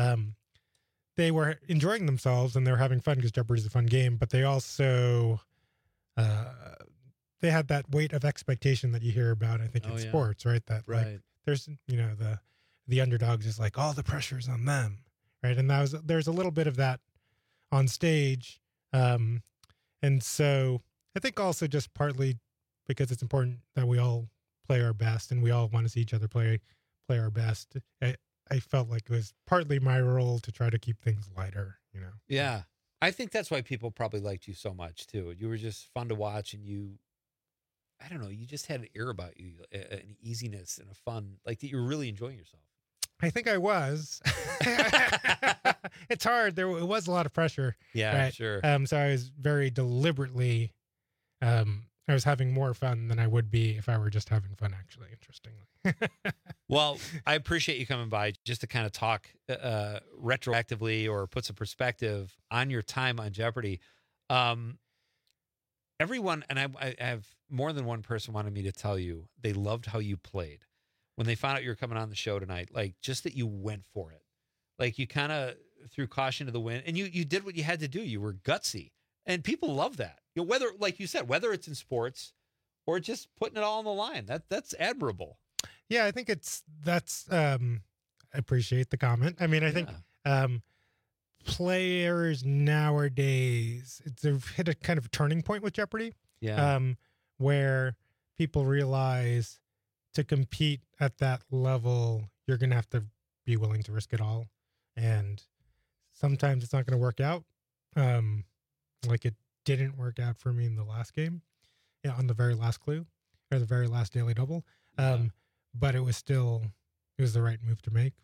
they were enjoying themselves and they were having fun because Jeopardy is a fun game, but they also they had that weight of expectation that you hear about, I think, in sports, right? That like there's the underdogs is like all the pressure's on them, right? And there's a little bit of that on stage. And so I think also just partly because it's important that we all play our best and we all want to see each other play our best. I felt like it was partly my role to try to keep things lighter, Yeah. I think that's why people probably liked you so much too. You were just fun to watch and you just had an air about you, an easiness and a fun, like that you were really enjoying yourself. I think I was. It's hard. It was a lot of pressure. Yeah, right? Sure. So I was very deliberately, I was having more fun than I would be if I were just having fun, actually, interestingly. Well, I appreciate you coming by just to kind of talk retroactively or put some perspective on your time on Jeopardy. Everyone, and I have more than one person wanted me to tell you, they loved how you played. When they found out you were coming on the show tonight, like just that you went for it. Like you kind of threw caution to the wind and you did what you had to do. You were gutsy and people love that. Whether, like you said, whether it's in sports or just putting it all on the line, that's admirable. Yeah, I think I appreciate the comment. I mean, I think players nowadays, they've hit a kind of turning point with Jeopardy. Yeah. Where people realize to compete at that level, you're going to have to be willing to risk it all. And sometimes it's not going to work out. Like it didn't work out for me in the last game, on the very last clue or the very last Daily Double. But it was the right move to make.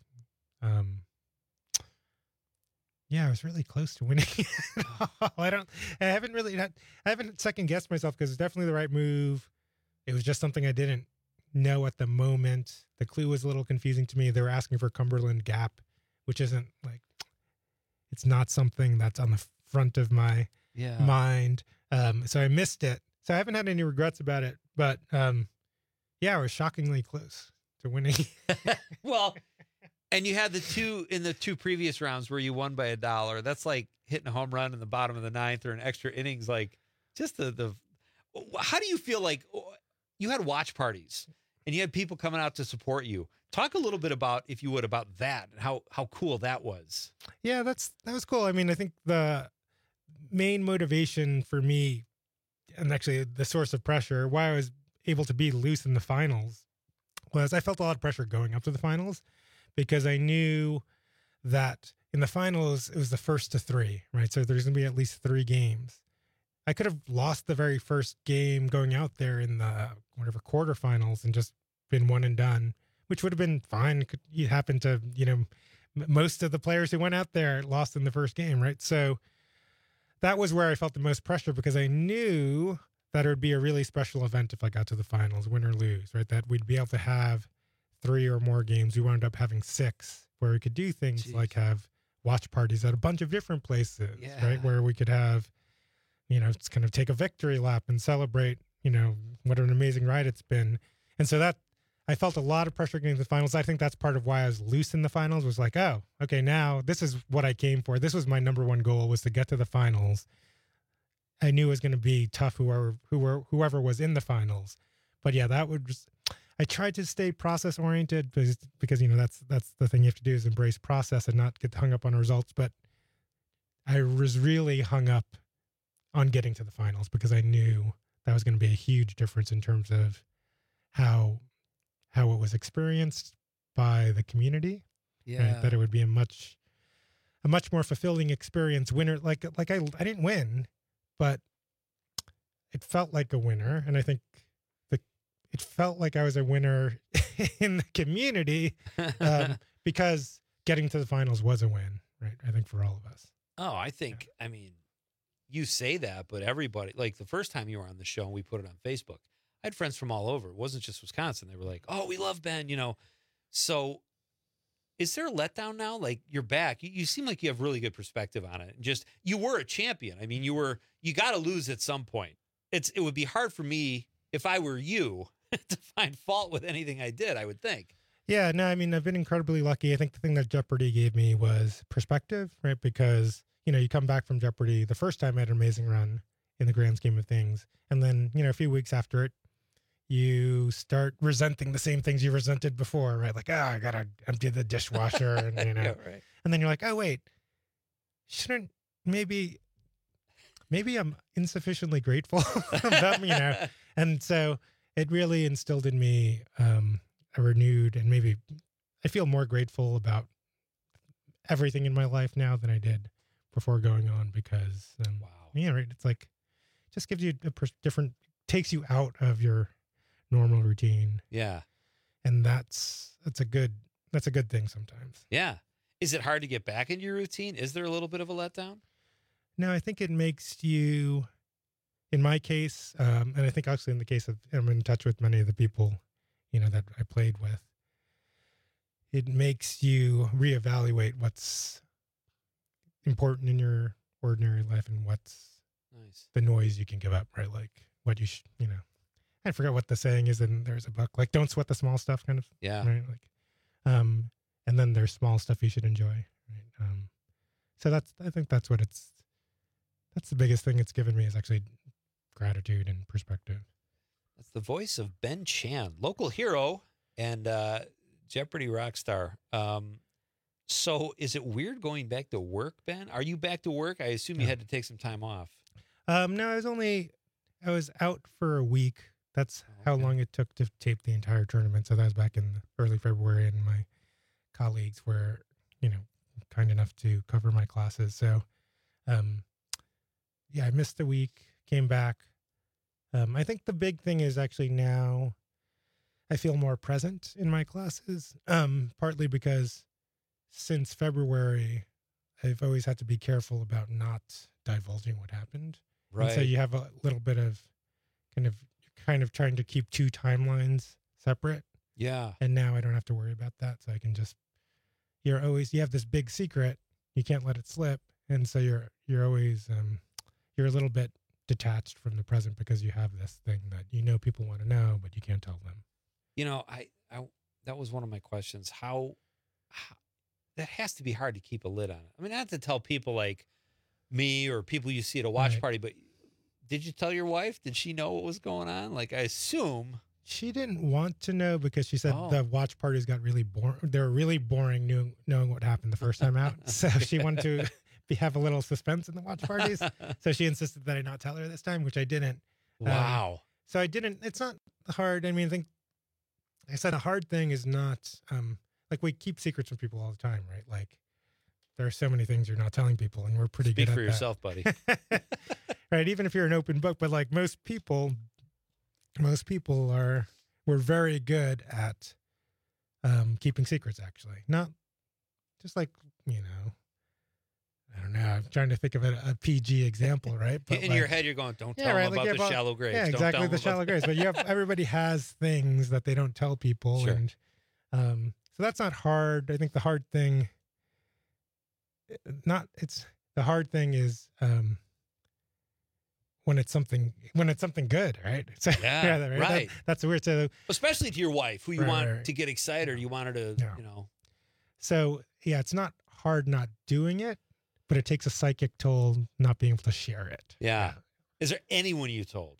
Yeah, I was really close to winning. I haven't second guessed myself because it's definitely the right move. It was just something I didn't know at the moment. The clue was a little confusing to me. They were asking for Cumberland Gap, which isn't like, it's not something that's on the front of my mind. So I missed it. So I haven't had any regrets about it, but I was shockingly close to winning. Well, and you had the two previous rounds where you won by $1. That's like hitting a home run in the bottom of the ninth or an extra innings. Like just how do you feel like you had watch parties and you had people coming out to support you. Talk a little bit about, if you would, about that and how cool that was. Yeah, that was cool. I mean, I think the main motivation for me, and actually the source of pressure, why I was able to be loose in the finals, was I felt a lot of pressure going up to the finals because I knew that in the finals, it was the first to 3, right? So there's going to be at least 3 games. I could have lost the very first game going out there in the quarterfinals and just been one and done, which would have been fine. You happen to, most of the players who went out there lost in the first game, right? So that was where I felt the most pressure because I knew that it would be a really special event if I got to the finals, win or lose, right? That we'd be able to have 3 or more games. We wound up having 6 where we could do things like have watch parties at a bunch of different places, right? Where we could have, it's kind of take a victory lap and celebrate, what an amazing ride it's been. And so that I felt a lot of pressure getting to the finals. I think that's part of why I was loose in the finals, was like, oh, okay, now this is what I came for. This was my number one goal, was to get to the finals. I knew it was going to be tough, whoever was in the finals. But yeah, that would just, I tried to stay process oriented because that's the thing you have to do, is embrace process and not get hung up on results. But I was really hung up on getting to the finals because I knew that was going to be a huge difference in terms of how it was experienced by the community. Yeah. Right? That it would be a much more fulfilling experience. Winner, like I didn't win, but it felt like a winner. And I think it felt like I was a winner in the community because getting to the finals was a win, right? I think for all of us. Oh, I think, I mean, you say that, but everybody, like the first time you were on the show and we put it on Facebook, I had friends from all over. It wasn't just Wisconsin. They were like, oh, we love Ben, So is there a letdown now? Like, you're back. You seem like you have really good perspective on it. And just, you were a champion. I mean, you got to lose at some point. It would be hard for me, if I were you, to find fault with anything I did, I would think. Yeah, no, I mean, I've been incredibly lucky. I think the thing that Jeopardy gave me was perspective, right? Because, you come back from Jeopardy, the first time I had an amazing run in the grand scheme of things. And then, a few weeks after it, you start resenting the same things you resented before, right? Like, I got to empty the dishwasher and, Yeah, right. And then you're like, oh, wait, shouldn't maybe I'm insufficiently grateful about, and so it really instilled in me a renewed, and maybe I feel more grateful about everything in my life now than I did before going on, because, right. It's like, just gives you takes you out of your normal routine. Yeah. And that's a good thing sometimes. Yeah. Is it hard to get back into your routine? Is there a little bit of a letdown? No, I think it makes you, in my case, and I think actually in the case of, I'm in touch with many of the people, that I played with, it makes you reevaluate what's important in your ordinary life and what's the noise you can give up, right? Like what you I forgot what the saying is, and there's a book, like, don't sweat the small stuff, kind of. Yeah. Right. Like, and then there's small stuff you should enjoy. Right. So I think that's the biggest thing it's given me, is actually gratitude and perspective. That's the voice of Ben Chan, local hero and Jeopardy rock star. So is it weird going back to work, Ben? Are you back to work? I assume you had to take some time off. No, I was out for a week. That's how long it took to tape the entire tournament. So that was back in early February, and my colleagues were, kind enough to cover my classes. So, I missed a week, came back. I think the big thing is actually now I feel more present in my classes, partly because since February, I've always had to be careful about not divulging what happened. Right. And so you have a little bit of kind of trying to keep 2 timelines separate. Yeah. And now I don't have to worry about that. So I can just, you have this big secret, you can't let it slip. And so you're always, you're a little bit detached from the present because you have this thing that, people want to know, but you can't tell them. I that was one of my questions. How that has to be hard to keep a lid on it. I mean, not to tell people like me or people you see at a watch party, but did you tell your wife? Did she know what was going on? Like, I assume She didn't want to know because she said the watch parties got really boring. They were really boring knowing what happened the first time out. So she wanted to have a little suspense in the watch parties. So she insisted that I not tell her this time, which I didn't. Wow. So I didn't. It's not hard. I mean, I think I said a hard thing is not like we keep secrets from people all the time, right? Like there are so many things you're not telling people, and we're pretty good at that. Speak for yourself, buddy. Right. Even if you're an open book, but like most people we're very good at keeping secrets, actually. Not just like, I don't know. I'm trying to think of a PG example, right? But in your head, you're going, don't tell them about the shallow graves. Yeah, exactly, the shallow graves. But everybody has things that they don't tell people. Sure. And so that's not hard. I think the hard thing is when it's something good, right? So, yeah, right. That's weird. So, especially to your wife, who you want to get excited, or you want her to, So yeah, it's not hard not doing it, but it takes a psychic toll not being able to share it. Yeah. Is there anyone you told?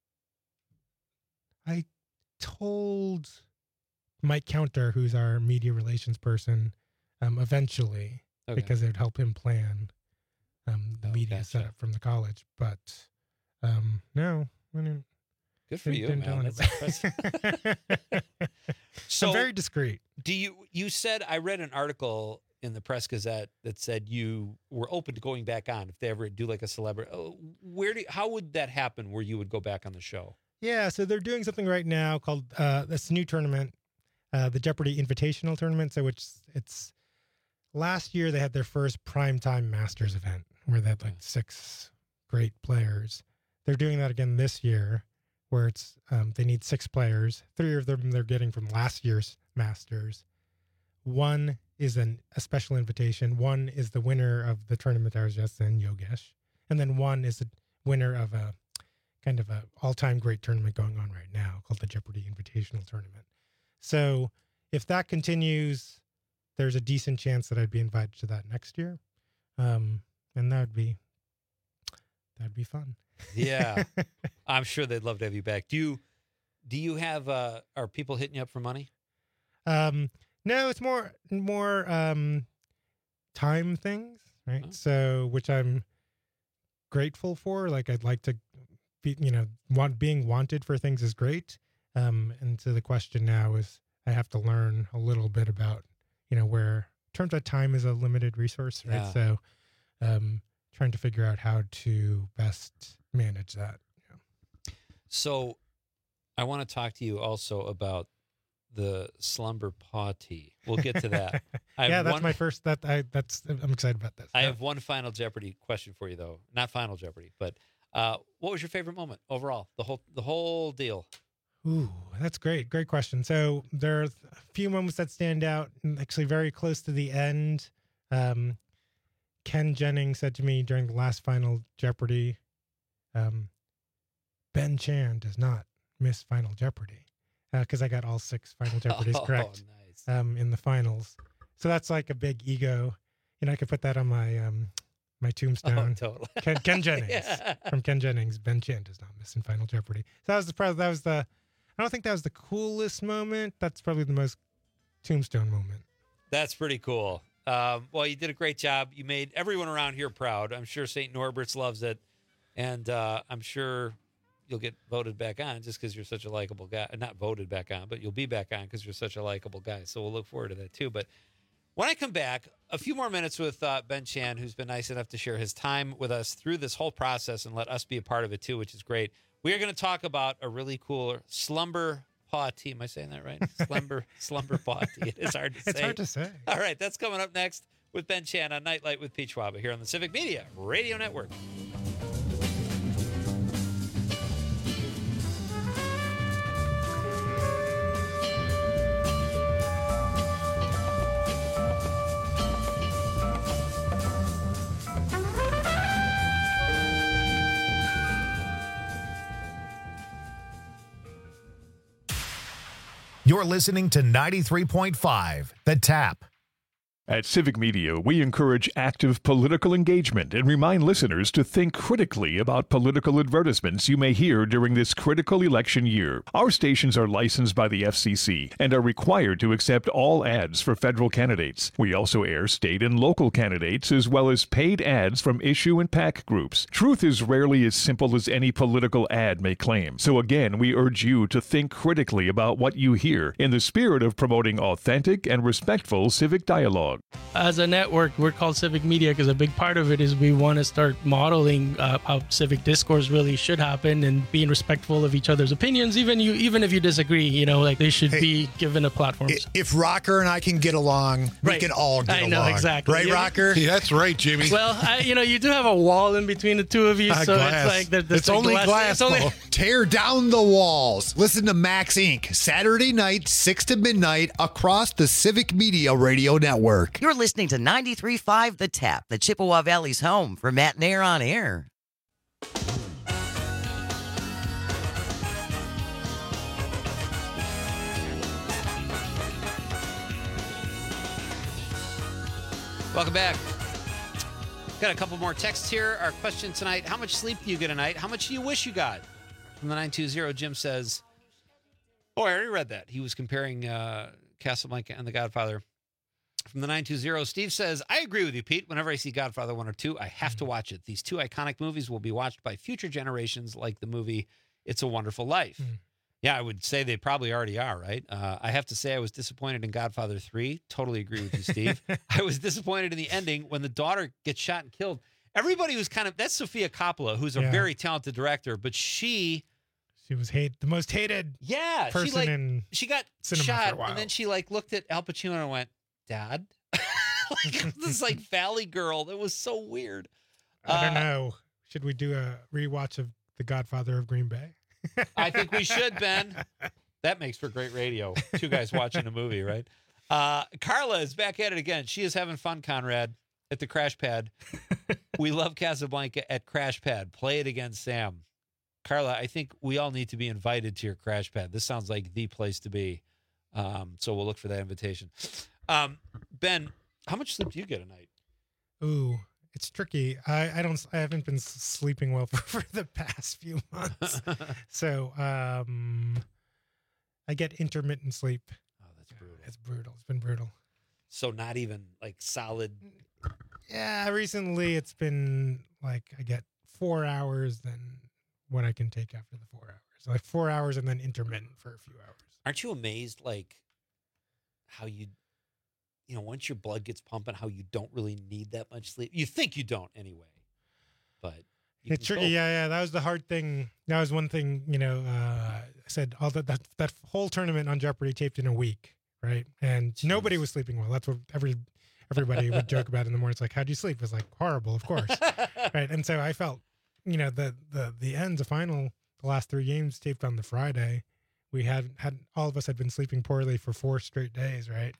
I told Mike Counter, who's our media relations person, eventually, because it would help him plan the media setup from the college. But no, I mean, good for you, man. That's impressive. So I'm very discreet. You said, I read an article in the Press Gazette that said you were open to going back on if they ever do like a celebrity. How would that happen where you would go back on the show? Yeah, so they're doing something right now called this new tournament, the Jeopardy Invitational Tournament. So it's last year they had their first primetime Masters event where they had like 6 great players. They're doing that again this year, where it's they need 6 players. 3 of them they're getting from last year's Masters. 1 is a special invitation. 1 is the winner of the tournament I was just in, Yogesh. And then 1 is a winner of a kind of a all-time great tournament going on right now called the Jeopardy Invitational Tournament. So if that continues, there's a decent chance that I'd be invited to that next year. And that'd be fun. Yeah. I'm sure they'd love to have you back. Do you have are people hitting you up for money? No, it's more time things, right? Oh. So, which I'm grateful for. Like, I'd like to be, being wanted for things is great. And so the question now is, I have to learn a little bit about, where turns out time is a limited resource, right? Yeah. So, trying to figure out how to best manage that. Yeah. So, I want to talk to you also about the slumber party. We'll get to that. That's my first. I'm excited about this. I have one final Jeopardy question for you, though. Not final Jeopardy, but what was your favorite moment overall? The whole deal. Ooh, that's great. Great question. So there are a few moments that stand out. Actually, very close to the end. Ken Jennings said to me during the last final Jeopardy, Ben Chan does not miss Final Jeopardy. Because I got all 6 Final Jeopardies correct in the finals. So that's like a big ego. I could put that on my my tombstone. Oh, totally. Ken Jennings from Ken Jennings. Ben Chan does not miss in Final Jeopardy. So I don't think that was the coolest moment. That's probably the most tombstone moment. That's pretty cool. Well, you did a great job. You made everyone around here proud. I'm sure St. Norbert's loves it. And I'm sure you'll get voted back on just because you're such a likable guy. Not voted back on, but you'll be back on because you're such a likable guy. So we'll look forward to that too. But when I come back, a few more minutes with Ben Chan, who's been nice enough to share his time with us through this whole process and let us be a part of it too, which is great. We are going to talk about a really cool slumber party. Am I saying that right? Slumber party. It is hard to say. It's hard to say. All right, that's coming up next with Ben Chan on Nightlight with Pete Schwaba here on the Civic Media Radio Network. You're listening to 93.5 The Tap. At Civic Media, we encourage active political engagement and remind listeners to think critically about political advertisements you may hear during this critical election year. Our stations are licensed by the FCC and are required to accept all ads for federal candidates. We also air state and local candidates as well as paid ads from issue and PAC groups. Truth is rarely as simple as any political ad may claim. So again, we urge you to think critically about what you hear in the spirit of promoting authentic and respectful civic dialogue. As a network, we're called Civic Media because a big part of it is we want to start modeling how civic discourse really should happen and being respectful of each other's opinions, even if you disagree. Like they should be given a platform. If Rocker and I can get along, we can all get along. I know, exactly. Right, Rocker? Yeah, that's right, Jimmy. Well, you do have a wall in between the two of you, so glass. it's like it's only glass. Tear down the walls. Listen to Max Inc. Saturday night, 6 to midnight, across the Civic Media Radio Network. You're listening to 93.5 The Tap, the Chippewa Valley's home for Matt Nair on air. Welcome back. Got a couple more texts here. Our question tonight, how much sleep do you get a night? How much do you wish you got? From the 920, Jim says, I already read that. He was comparing Casablanca and The Godfather. From the 920, Steve says, I agree with you, Pete. Whenever I see Godfather 1 or 2, I have to watch it. These two iconic movies will be watched by future generations like the movie It's a Wonderful Life. Yeah, I would say they probably already are, right? I have to say I was disappointed in Godfather 3. Totally agree with you, Steve. I was disappointed in the ending when the daughter gets shot and killed. Everybody was that's Sofia Coppola, who's a very talented director, but she was the most hated person in she got cinema shot, for a while. and then she looked at Al Pacino and went, Dad? This Valley girl. That was so weird. I don't know. Should we do a rewatch of The Godfather of Green Bay? I think we should, Ben. That makes for great radio. Two guys watching a movie, right? Carla is back at it again. She is having fun, Conrad, at the Crash Pad. We love Casablanca at Crash Pad. Play it again, Sam. Carla, I think we all need to be invited to your Crash Pad. This sounds like the place to be. So we'll look for that invitation. Ben, how much sleep do you get a night? Ooh, it's tricky. I haven't been sleeping well for the past few months. So I get intermittent sleep. Oh, that's brutal. It's brutal. It's been brutal. So not even solid. Yeah, recently it's been I get 4 hours than what I can take after the 4 hours. 4 hours and then intermittent for a few hours. Aren't you amazed how you once your blood gets pumping, how you don't really need that much sleep? You think you don't anyway, but it's tricky. Yeah. That was the hard thing. That was one thing, I said all that whole tournament on Jeopardy taped in a week, right? And nobody was sleeping well. That's what everybody would joke about in the morning. It's like, how'd you sleep? It was horrible, of course. Right. And so I felt, the ends, the final, the last 3 games taped on the Friday. We had all of us had been sleeping poorly for 4 straight days, right?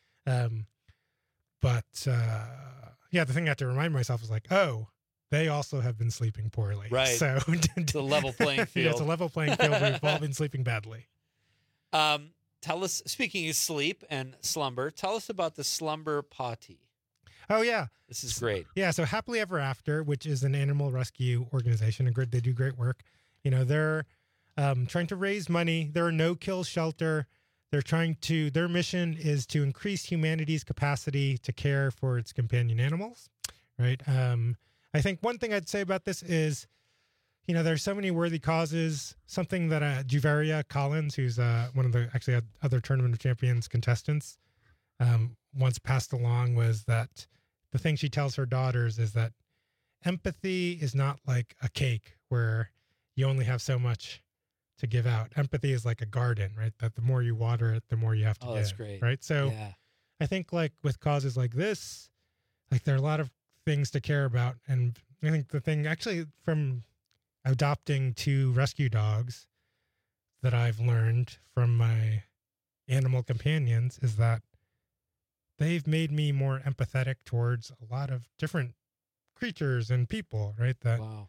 But the thing I had to remind myself was they also have been sleeping poorly. Right. So it's a level playing field. Yeah, it's a level playing field. We've all been sleeping badly. Tell us, speaking of sleep and slumber, tell us about the Slumber Party. Oh, yeah. This is great. Yeah. So Happily Ever After, which is an animal rescue organization, they do great work. They're trying to raise money. They're a no-kill shelter. Their mission is to increase humanity's capacity to care for its companion animals, right? I think one thing I'd say about this is, there's so many worthy causes. Something that Juvaria Collins, who's one of the other Tournament of Champions contestants, once passed along was that the thing she tells her daughters is that empathy is not like a cake where you only have so much to give out. Empathy is like a garden, right? That the more you water it, the more you have to give. That's great. Right? So I think with causes like this, there are a lot of things to care about. And I think the thing actually from adopting 2 rescue dogs that I've learned from my animal companions is that they've made me more empathetic towards a lot of different creatures and people, right? That, wow.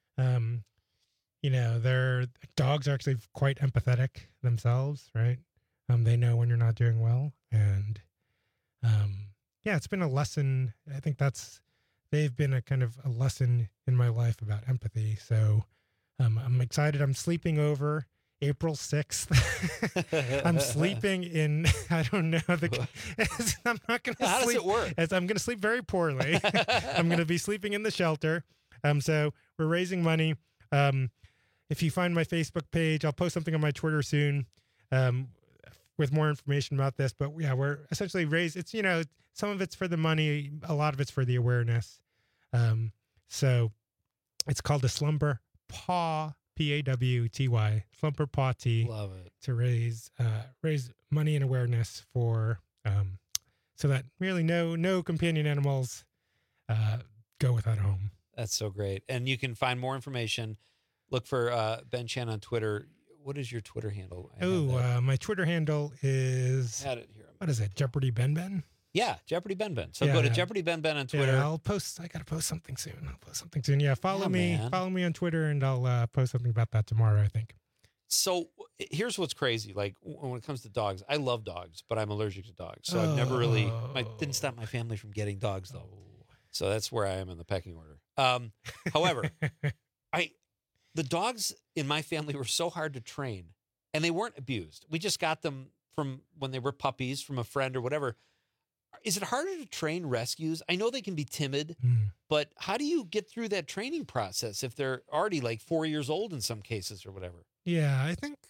Their dogs are actually quite empathetic themselves, right? They know when you're not doing well. And, yeah, it's been a lesson. I think they've been a kind of a lesson in my life about empathy. So I'm excited. I'm sleeping over April 6th. I'm sleeping in, I don't know. I'm not going to sleep. How does it work? I'm going to sleep very poorly. I'm going to be sleeping in the shelter. So we're raising money. If you find my Facebook page, I'll post something on my Twitter soon with more information about this. But yeah, we're essentially it's, some of it's for the money. A lot of it's for the awareness. So it's called the Slumber Paw, Pawty, Slumber Paw Tea. Love it. To raise money and awareness for, so that really no companion animals go without a home. That's so great. And you can find more information. Look for Ben Chan on Twitter. What is your Twitter handle? My Twitter handle is, had it here. What is it? Jeopardy Ben Ben? Yeah, Jeopardy Ben Ben. So go to Jeopardy Ben Ben on Twitter. Yeah, I got to post something soon. Yeah, follow me on Twitter, and I'll post something about that tomorrow, I think. So here's what's crazy. Like when it comes to dogs, I love dogs, but I'm allergic to dogs. So I've never really, didn't stop my family from getting dogs though. So that's where I am in the pecking order. However, the dogs in my family were so hard to train, and they weren't abused. We just got them from when they were puppies from a friend or whatever. Is it harder to train rescues? I know they can be timid, but how do you get through that training process if they're already like 4 years old in some cases or whatever? Yeah, I think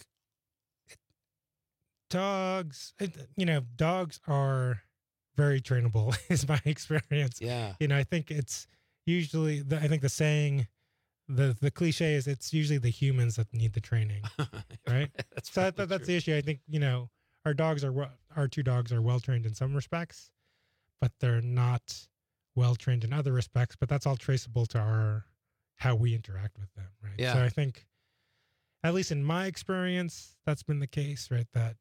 dogs are very trainable is my experience. Yeah. I think it's usually, I think the saying, the cliche is it's usually the humans that need the training, right? That's the issue. I think, our two dogs are well-trained in some respects, but they're not well-trained in other respects, but that's all traceable to how we interact with them, right? Yeah. So I think, at least in my experience, that's been the case, right? That,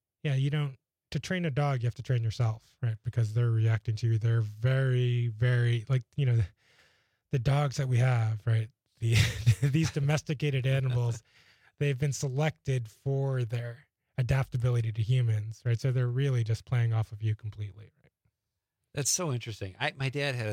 to train a dog, you have to train yourself, right? Because they're reacting to you. They're very, very, the dogs that we have, right? These domesticated animals, they've been selected for their adaptability to humans, right? So they're really just playing off of you completely, right? That's so interesting. My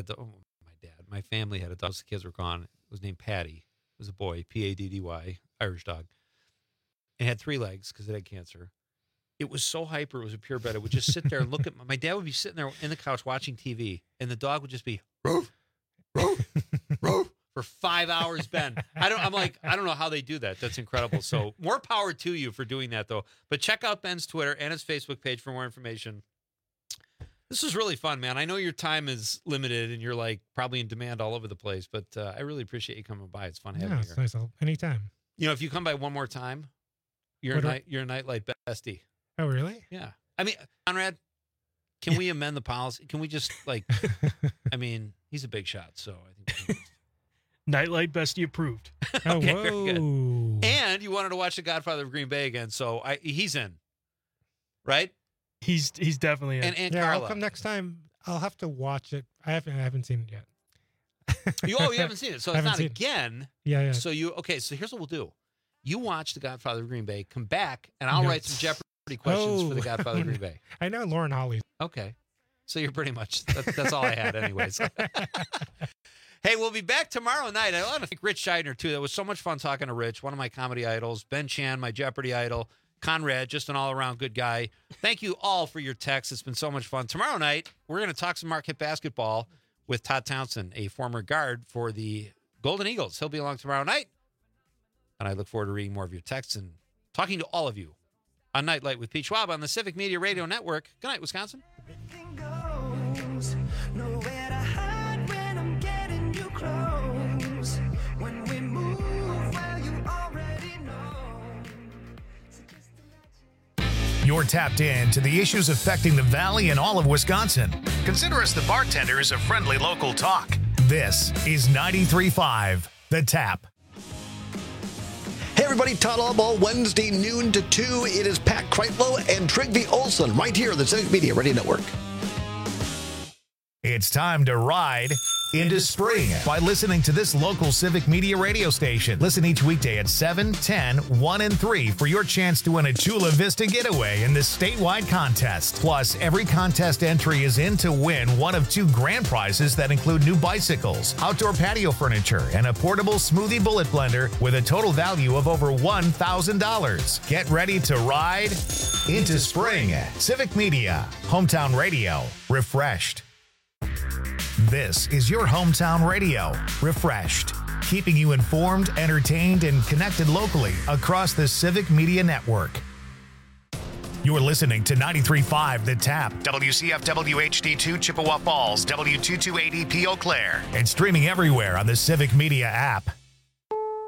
family had a dog. The kids were gone. It was named Paddy. It was a boy, Paddy, Irish dog. It had 3 legs because it had cancer. It was so hyper. It was a purebred. It would just sit there and look at my dad would be sitting there in the couch watching TV, and the dog would just be roof, roof, roof for 5 hours. Ben, I don't know how they do that. That's incredible. So more power to you for doing that, though. But check out Ben's Twitter and his Facebook page for more information. This was really fun, man. I know your time is limited and you're probably in demand all over the place, but I really appreciate you coming by. It's fun having you here. It's nice. Anytime. If you come by one more time, you're a Nightlight bestie. Oh, really? Yeah. I mean, Conrad, can we amend the policy? Can we just he's a big shot, so I think Nightlight bestie approved. Okay, whoa. Very good. And you wanted to watch The Godfather of Green Bay again, so he's in, right? He's definitely in. And yeah, Carla. I'll come next time. I'll have to watch it. I haven't seen it yet. You haven't seen it, so it's not again. Yeah. So so here's what we'll do. You watch The Godfather of Green Bay, come back, and I'll write some Jeopardy questions for The Godfather of Green Bay. I know Lauren Holly. Okay. So you're pretty much, that's all I had anyways. Hey, we'll be back tomorrow night. I want to thank Rich Scheidner, too. That was so much fun talking to Rich, one of my comedy idols. Ben Chan, my Jeopardy idol. Conrad, just an all-around good guy. Thank you all for your texts. It's been so much fun. Tomorrow night, we're going to talk some Marquette basketball with Todd Townsend, a former guard for the Golden Eagles. He'll be along tomorrow night. And I look forward to reading more of your texts and talking to all of you on Nightlight with Pete Schwab on the Civic Media Radio Network. Good night, Wisconsin. You're tapped in to the issues affecting the Valley and all of Wisconsin. Consider us the bartenders of friendly local talk. This is 93.5 The Tap. Hey everybody, Todd Albaugh, Wednesday noon to 2. It is Pat Kreitlow and Trygve Olsen right here on the Civic Media Radio Network. It's time to ride into spring by listening to this local Civic Media radio station. Listen each weekday at 7, 10, 1, and 3 for your chance to win a Chula Vista getaway in this statewide contest. Plus, every contest entry is in to win one of 2 grand prizes that include new bicycles, outdoor patio furniture, and a portable smoothie bullet blender with a total value of over $1,000. Get ready to ride into spring. Civic Media, hometown radio, refreshed. This is your hometown radio, refreshed, keeping you informed, entertained, and connected locally across the Civic Media Network. You're listening to 93.5 The Tap, WCFW HD2 Chippewa Falls, W228EP Eau Claire, and streaming everywhere on the Civic Media app.